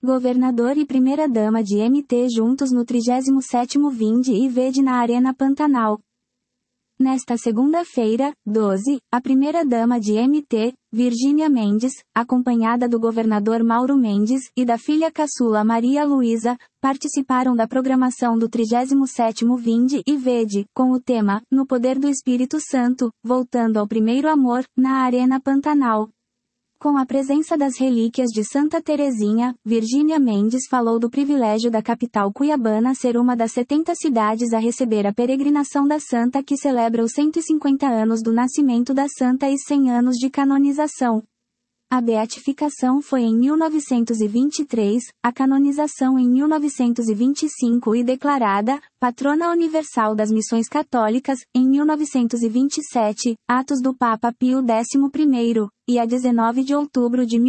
Governador e primeira-dama de MT juntos no 37º Vinde e Vede na Arena Pantanal. Nesta segunda-feira, 12, a primeira-dama de MT, Virgínia Mendes, acompanhada do governador Mauro Mendes e da filha caçula Maria Luísa, participaram da programação do 37º Vinde e Vede, com o tema, No Poder do Espírito Santo, Voltando ao Primeiro Amor, na Arena Pantanal. Com a presença das relíquias de Santa Teresinha, Virgínia Mendes falou do privilégio da capital cuiabana ser uma das 70 cidades a receber a peregrinação da Santa que celebra os 150 anos do nascimento da Santa e 100 anos de canonização. A beatificação foi em 1923, a canonização em 1925 e declarada, patrona universal das missões católicas, em 1927, atos do Papa Pio XI, e a 19 de outubro de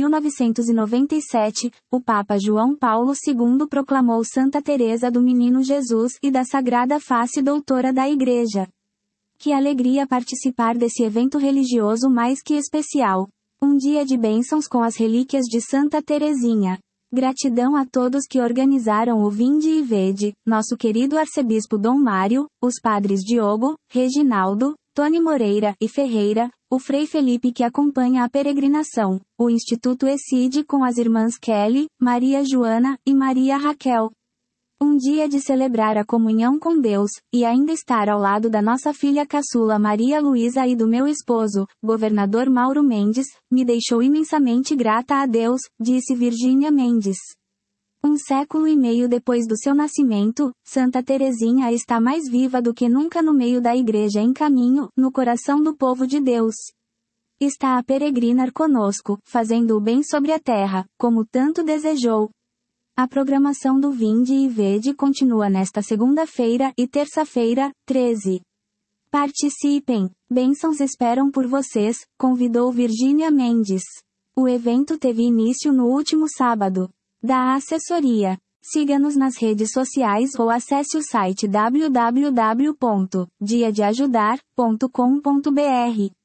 1997, o Papa João Paulo II proclamou Santa Teresa do Menino Jesus e da Sagrada Face doutora da Igreja. Que alegria participar desse evento religioso mais que especial. Um dia de bênçãos com as relíquias de Santa Teresinha. Gratidão a todos que organizaram o Vinde e Vede, nosso querido arcebispo Dom Mário, os padres Diogo, Reginaldo, Tony Moreira e Ferreira, o Frei Felipe que acompanha a peregrinação, o Instituto ESID com as irmãs Kelly, Maria Joana e Maria Raquel. Um dia de celebrar a comunhão com Deus, e ainda estar ao lado da nossa filha caçula Maria Luísa e do meu esposo, governador Mauro Mendes, me deixou imensamente grata a Deus, disse Virgínia Mendes. 1 século e meio depois do seu nascimento, Santa Teresinha está mais viva do que nunca no meio da Igreja em caminho, no coração do povo de Deus. Está a peregrinar conosco, fazendo o bem sobre a terra, como tanto desejou. A programação do Vinde e Vede continua nesta segunda-feira e terça-feira, 13. Participem! Bênçãos esperam por vocês, convidou Virgínia Mendes. O evento teve início no último sábado. Da assessoria. Siga-nos nas redes sociais ou acesse o site www.diadeajudar.com.br.